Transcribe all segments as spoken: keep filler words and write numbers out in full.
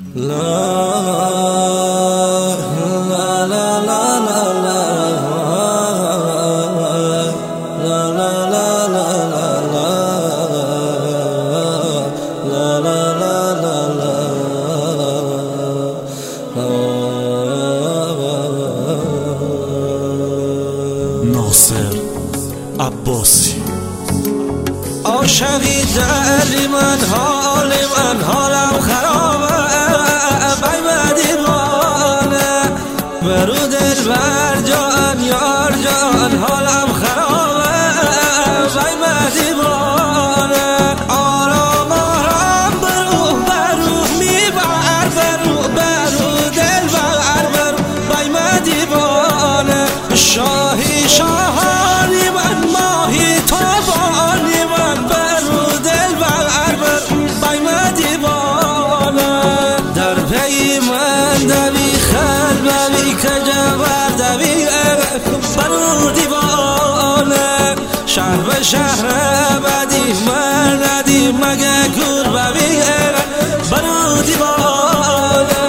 ناصر عباسی. عاشقی دلی من، حال من حالم خرابه، بای دیوانه برو دل بر جان یار جان، حالم خرابه بای دیوانه. آرام آرام برو برو میبر برو برو دل بر برو بای دیوانه. شاهی شاهانی من، ماهی تابانی من، برو دل بر برو بای دیوانه. در پی من دوی خلبی که جبر دوی برو دیوانه. شهر به شهر بدی من ندی مگه کور ببی برو دیوانه.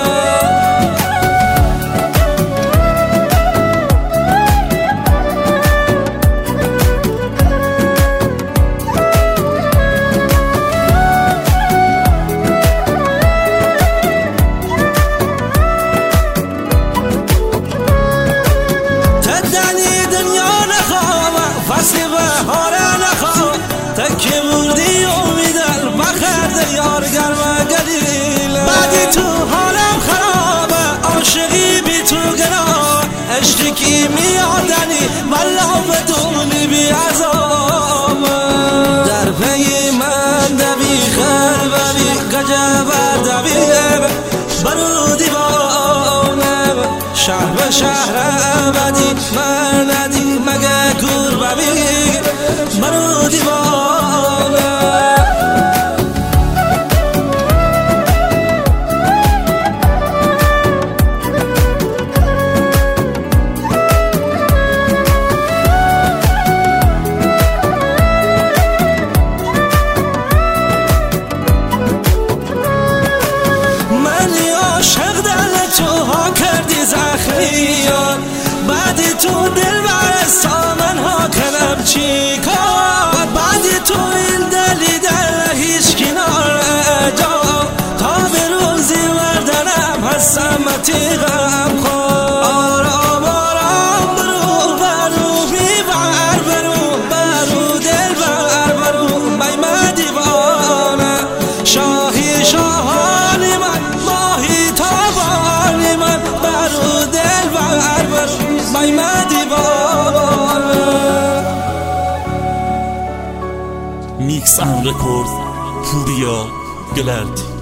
فصل بهاره نخواه تکی بردی امیدن بخرد یار گرم گلیل. بعدی تو حالم خرابه، عاشقی بی تو گناه، عشقی کی میادنی والله بدونی بی عذابه. در پی من دوی خربی گجبر دوی برو دیوانه. شهر به شهر ابدی من ندی مگه کور ببی برو دیوانه. منی عاشق دل تو ها کردی زخمیان، بعدی تو دل برسا من ها کنم چی کار. بعدی تو این دلی در هیچ کنار جا، تا به روزی مردنم هستم متیغم خواه. آرام آرام برو برو بیبر برو برو دل بر برو بای دیوانه. شاهی شاهانی من، ماهی تابانی من، برو دل بر برو بای دیوانه. میکس اند رکورد پوریا گلردی.